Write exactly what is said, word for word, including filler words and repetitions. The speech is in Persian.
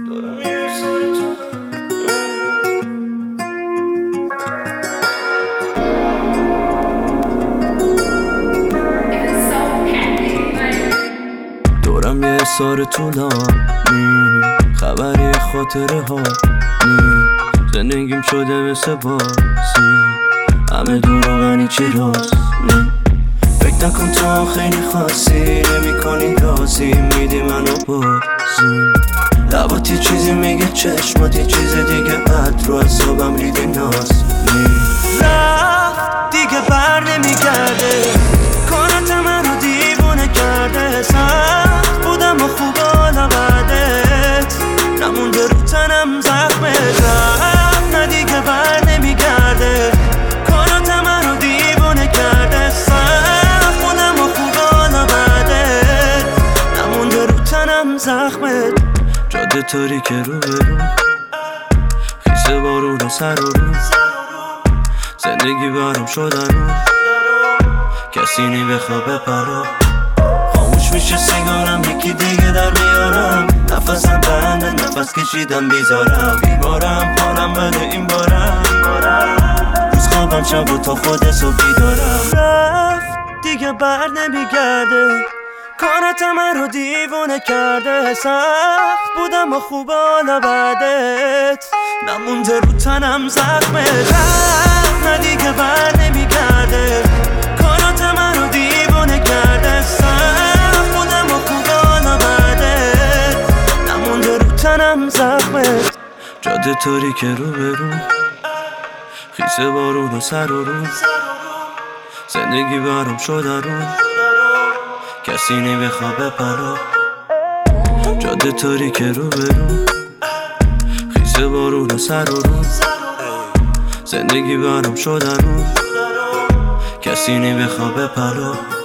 دورم یه سار طولانی، خبری خاطره ها نی، زندگیم شده مثل بازی، همه دور و غنی چی راست نی. فکر نکن تو خیلی خاصی، نمی کنی رازی، میدی منو بازی. لباتی چیزی میگه، چشماتی چیز دیگه، عد رو از صبحم لیدی ناز نی. رفت دیگه بر نمیگرده، کارت منو دیوونه کرده. سخت بودم و خوب حالا بعدت، نمونده رو تنم زخمت. رفت نه دیگه بر نمیگرده، کارت منو دیوونه کرده. سخت بودم و خوب حالا بعدت، نمونده رو تنم زخمت. جاده تاریک رو برو، خیس بارون و سر و رو، زندگی برام شدن رو، کسی نی بخواب بپرا. خاموش میشه سیگارم، یکی دیگه در میارم. نفسم بنده، نفس کشیدم بیزارم. بیمارم، حالم بده این بارم. روز خوابم شب و تا خود صبح بیدارم. رفت دیگه بر نمیگرده، کارت من رو دیوونه کرده. سخت بودم و خوب حالا بعدت، نمونده رو تنم زخمت. رفت نه دیگه بر نمیگرده، کارت من رو دیوونه کرده. سخت بودم و خوب حالا بعدت، نمونده رو تنم زخمت. جاده تاریک رو برو، خیس بارون و سر و رو، زندگی برام شده رو، کسی نی بخواب بپرا. جاده تاریک رو برو، خیس بارون و سر و رو، زندگی برام شده رو، کسی نی بخواب بپرا.